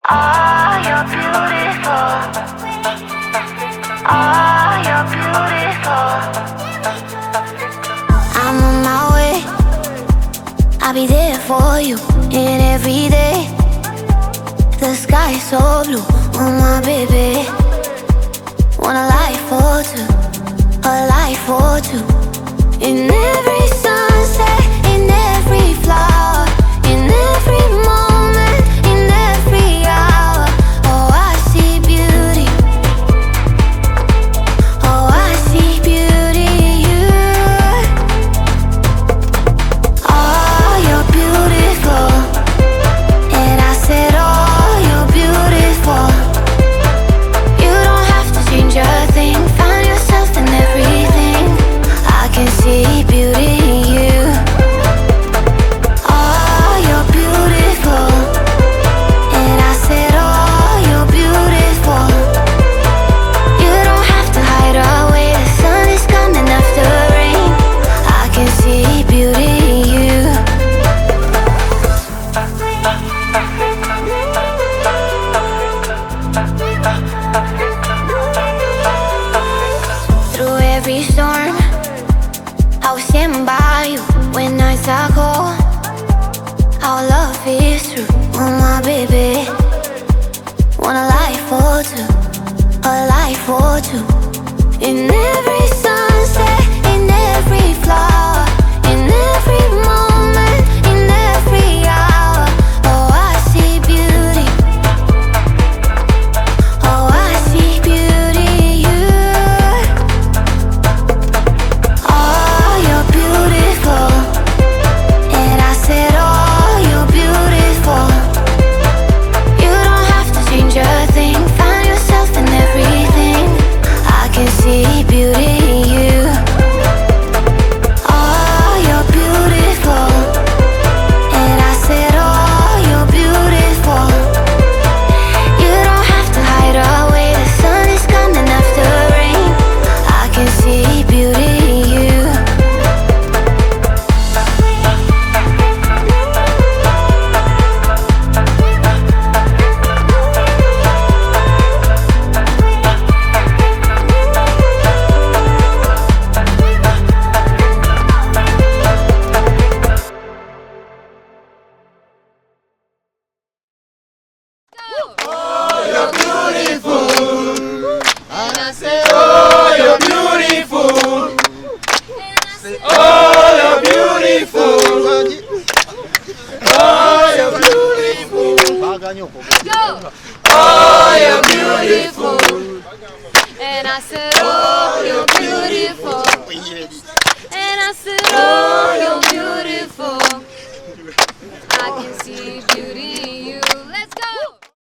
Oh, you're beautiful. Oh, you're beautiful. I'm on my way. I'll be there for you in every day. The sky is so blue, oh my baby. Want a life for two, a life for two. In every sunset, in every flower, in every moment, in every hour. Oh, I see beauty. Oh, I see beauty in you. Oh, you're beautiful. And I said, oh, you're beautiful. You don't have to change a thing. Find yourself in everything. I can see beauty in you. Oh, you're beautiful. And I said, oh, you're beautiful. You don't have to hide away. The sun is coming after rain. I can see beauty in you. Through every storm, I will stand by you when nights are cold. Our love is true, oh my baby. Want a life for two, a life for two. In every sunset, in every flower, in every moment, in every hour. Oh, I see beauty. Oh, I see beauty in you. Oh, you're beautiful. And I said, oh, you're beautiful. You don't have to change a thing. Find yourself in everything. I can see beauty in you. Oh, you're beautiful. And I said, oh, you're beautiful. You don't have to hide away. The sun is coming after rain. I can see beauty in you. You're beautiful. And I say, oh, you're beautiful. Oh, you're beautiful. Oh, you're beautiful. Oh, you're beautiful. And I said, oh, you're beautiful. And I said, oh, you're beautiful. I can see beauty.